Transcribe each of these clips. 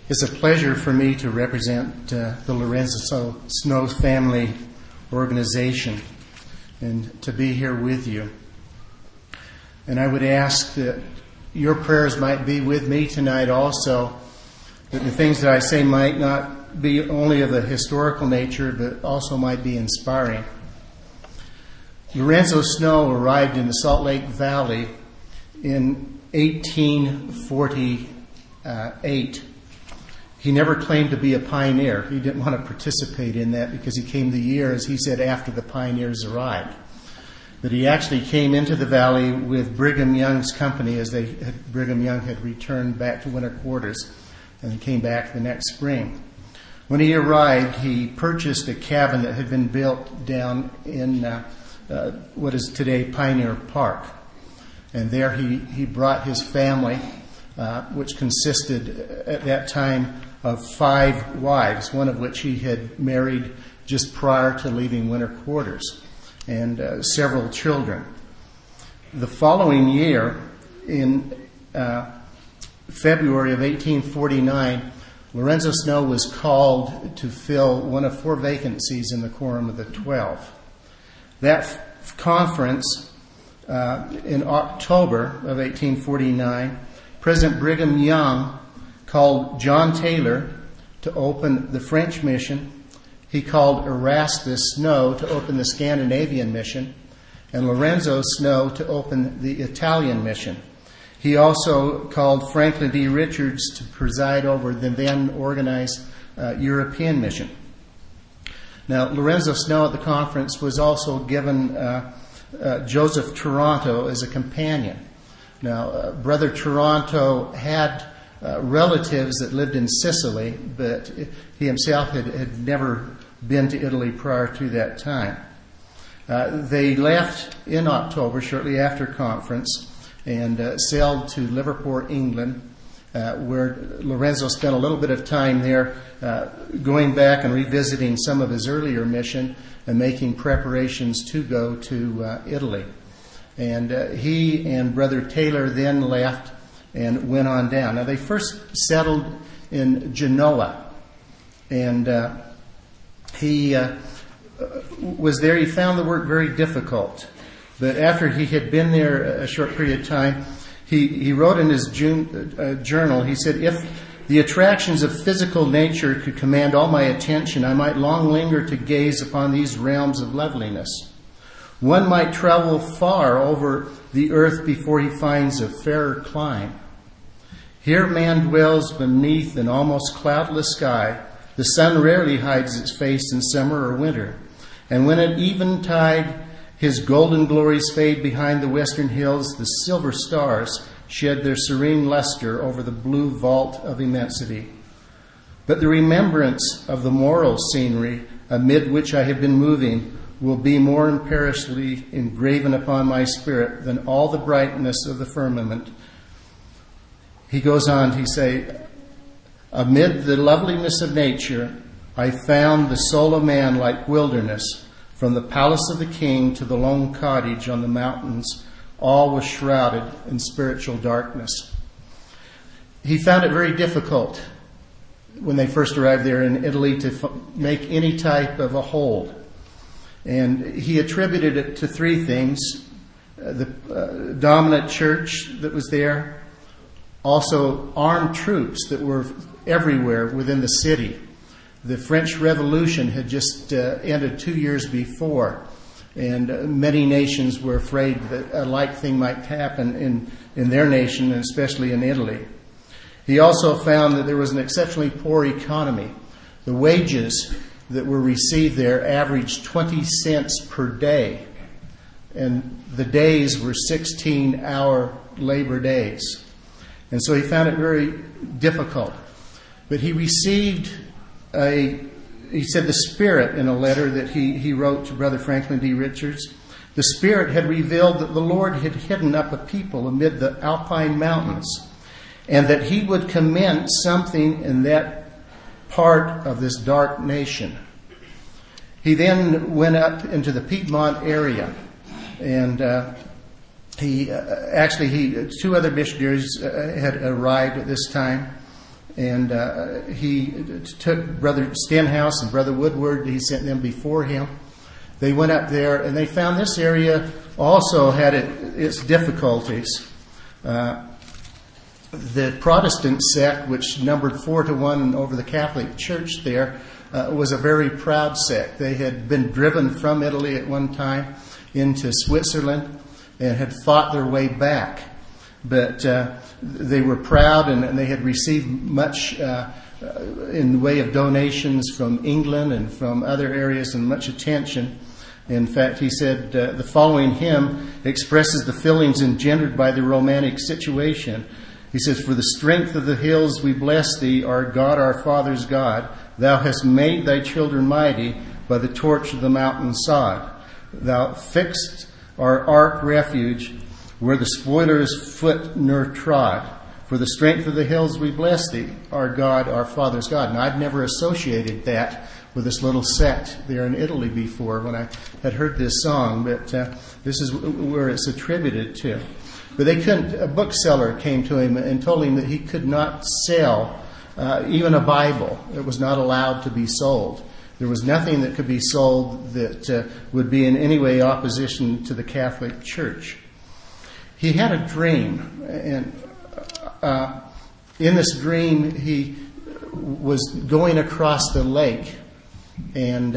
It's a pleasure for me to represent the Lorenzo Snow Family Organization and to be here with you. And I would ask that your prayers might be with me tonight also, that the things that I say might not be only of a historical nature, but also might be inspiring. Lorenzo Snow arrived in the Salt Lake Valley in 1848. He never claimed to be a pioneer. He didn't want to participate in that because he came the year, as he said, after the pioneers arrived. But he actually came into the valley with Brigham Young's company as Brigham Young had returned back to winter quarters and he came back the next spring. When he arrived, he purchased a cabin that had been built down in what is today Pioneer Park. And there he brought his family, which consisted at that time of 5 wives, one of which he had married just prior to leaving winter quarters, and several children. The following year, in February of 1849, Lorenzo Snow was called to fill one of 4 vacancies in the Quorum of the 12. That conference, in October of 1849, President Brigham Young called John Taylor to open the French mission. He called Erastus Snow to open the Scandinavian mission, and Lorenzo Snow to open the Italian mission. He also called Franklin D. Richards to preside over the then organized European mission. Now, Lorenzo Snow at the conference was also given Joseph Toronto as a companion. Now, Brother Toronto had relatives that lived in Sicily, but he himself had never been to Italy prior to that time. They left in October, shortly after conference, and sailed to Liverpool, England, where Lorenzo spent a little bit of time there going back and revisiting some of his earlier mission and making preparations to go to Italy. And he and Brother Taylor then left and went on down. Now, they first settled in Genoa, and he was there. He found the work very difficult. But after he had been there a short period of time, he wrote in his journal, he said, "If the attractions of physical nature could command all my attention, I might long linger to gaze upon these realms of loveliness. One might travel far over the earth before he finds a fairer clime. Here man dwells beneath an almost cloudless sky. The sun rarely hides its face in summer or winter. And when at eventide his golden glories fade behind the western hills, the silver stars shed their serene luster over the blue vault of immensity. But the remembrance of the moral scenery amid which I have been moving will be more imperishly engraven upon my spirit than all the brightness of the firmament." He goes on to say, "Amid the loveliness of nature, I found the soul of man like wilderness. From the palace of the king to the lone cottage on the mountains, all was shrouded in spiritual darkness." He found it very difficult when they first arrived there in Italy to make any type of a hold. And he attributed it to 3 things: the dominant church that was there, also armed troops that were everywhere within the city. The French Revolution had just ended 2 years before, and many nations were afraid that a like thing might happen in their nation, and especially in Italy. He also found that there was an exceptionally poor economy. The wages that were received there averaged 20 cents per day, and the days were 16-hour labor days. And so he found it very difficult. But he received he said the Spirit, in a letter that he wrote to Brother Franklin D. Richards, the Spirit had revealed that the Lord had hidden up a people amid the Alpine mountains, and that he would commence something in that part of this dark nation. He then went up into the Piedmont area, and 2 other missionaries had arrived at this time, And he took Brother Stenhouse and Brother Woodward. He sent them before him. They went up there, and they found this area also had its difficulties. The Protestant sect, which numbered 4-1 over the Catholic Church there, was a very proud sect. They had been driven from Italy at one time into Switzerland and had fought their way back. But they were proud, and they had received much in the way of donations from England and from other areas, and much attention. In fact, he said the following hymn expresses the feelings engendered by the romantic situation. He says, "For the strength of the hills we bless thee, our God, our Father's God. Thou hast made thy children mighty by the torch of the mountain sod. Thou fixed our ark refuge where the spoiler's foot ne'er trod. For the strength of the hills we bless thee, our God, our Father's God." And I'd never associated that with this little sect there in Italy before when I had heard this song, but this is where it's attributed to. But they couldn't. A bookseller came to him and told him that he could not sell even a Bible. It was not allowed to be sold. There was nothing that could be sold that would be in any way opposition to the Catholic Church. He had a dream, and in this dream he was going across the lake, and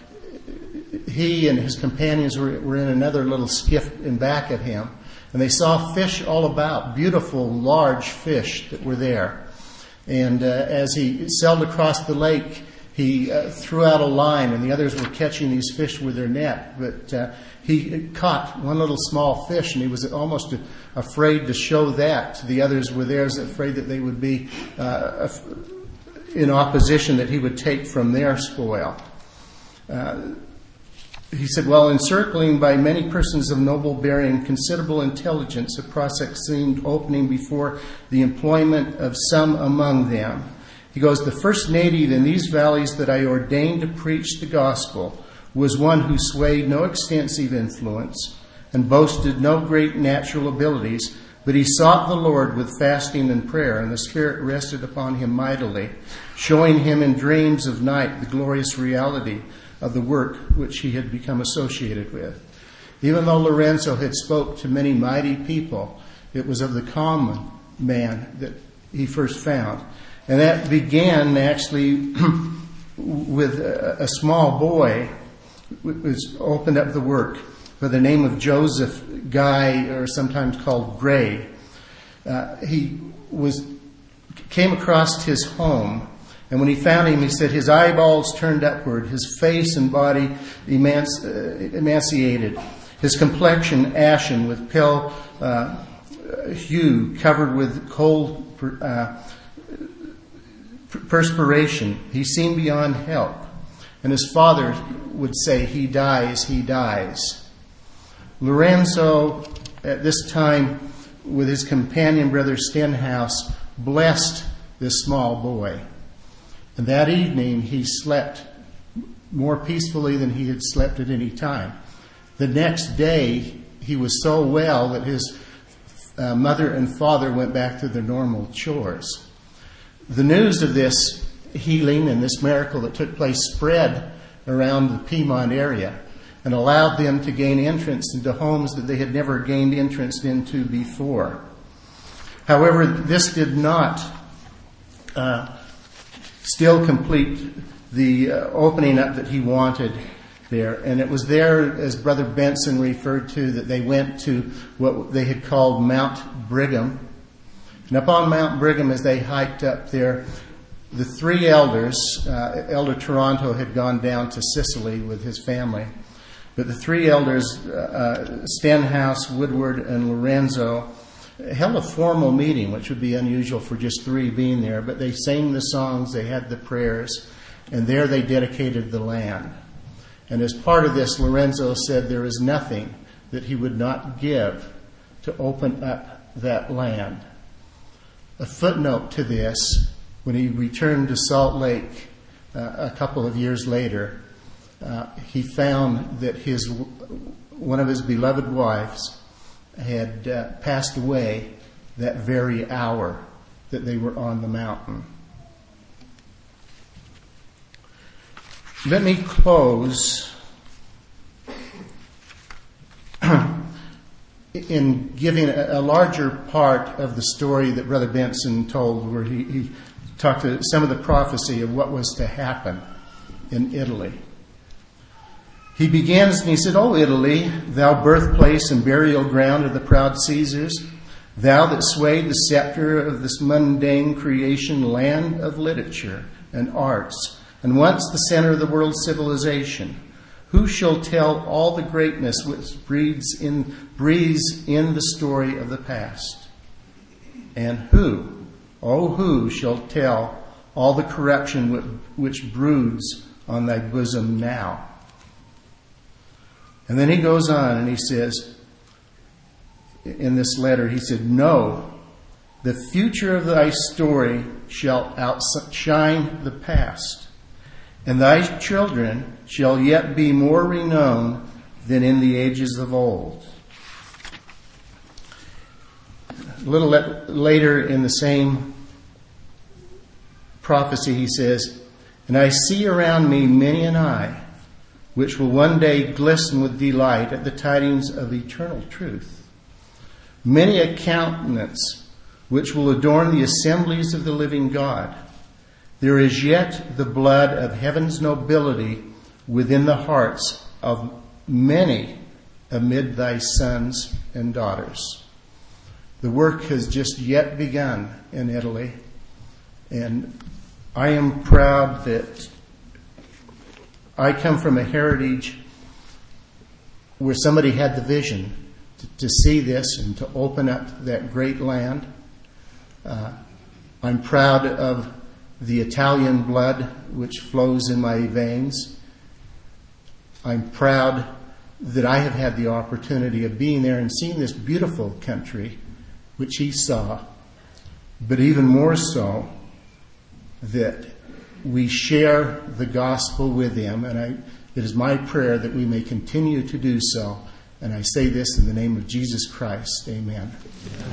he and his companions were in another little skiff in back of him, and they saw fish all about, beautiful large fish that were there. And as he sailed across the lake, he threw out a line, and the others were catching these fish with their net. But he caught one little small fish, and he was almost afraid to show that to the others were there, afraid that they would be in opposition, that he would take from their spoil. He said, "While encircling by many persons of noble bearing, considerable intelligence, a prospect seemed opening before the employment of some among them." He goes, "The first native in these valleys that I ordained to preach the gospel was one who swayed no extensive influence and boasted no great natural abilities, but he sought the Lord with fasting and prayer, and the Spirit rested upon him mightily, showing him in dreams of night the glorious reality of the work which he had become associated with." Even though Lorenzo had spoke to many mighty people, it was of the common man that he first found. And that began actually with a small boy who opened up the work by the name of Joseph Guy, or sometimes called Gray. He came across his home, and when he found him, he said his eyeballs turned upward, his face and body emaciated, his complexion ashen with pale hue, covered with cold perspiration. He seemed beyond help. And his father would say, "He dies, he dies." Lorenzo, at this time, with his companion, Brother Stenhouse, blessed this small boy. And that evening, he slept more peacefully than he had slept at any time. The next day, he was so well that his mother and father went back to their normal chores. The news of this healing and this miracle that took place spread around the Piedmont area and allowed them to gain entrance into homes that they had never gained entrance into before. However, this did not still complete the opening up that he wanted there. And it was there, as Brother Benson referred to, that they went to what they had called Mount Brigham. And up on Mount Brigham, as they hiked up there, the three elders, Elder Toronto had gone down to Sicily with his family, but the three elders, Stenhouse, Woodward, and Lorenzo, held a formal meeting, which would be unusual for just three being there, but they sang the songs, they had the prayers, and there they dedicated the land. And as part of this, Lorenzo said there is nothing that he would not give to open up that land. A footnote to this, when he returned to Salt Lake a couple of years later, he found that one of his beloved wives had passed away that very hour that they were on the mountain. Let me close in giving a larger part of the story that Brother Benson told, where he talked to some of the prophecy of what was to happen in Italy. He begins and he said, "O Italy, thou birthplace and burial ground of the proud Caesars, thou that swayed the scepter of this mundane creation, land of literature and arts, and once the center of the world's civilization, who shall tell all the greatness which breathes in the story of the past? And who shall tell all the corruption which broods on thy bosom now?" And then he goes on and he says, in this letter, he said, "No, the future of thy story shall outshine the past, and thy children shall yet be more renowned than in the ages of old." A little later in the same prophecy, he says, "And I see around me many an eye, which will one day glisten with delight at the tidings of eternal truth. Many a countenance which will adorn the assemblies of the living God. There is yet the blood of heaven's nobility within the hearts of many amid thy sons and daughters." The work has just yet begun in Italy, and I am proud that I come from a heritage where somebody had the vision to see this and to open up that great land. I'm proud of the Italian blood which flows in my veins. I'm proud that I have had the opportunity of being there and seeing this beautiful country which he saw, but even more so that we share the gospel with him, and it is my prayer that we may continue to do so. And I say this in the name of Jesus Christ. Amen.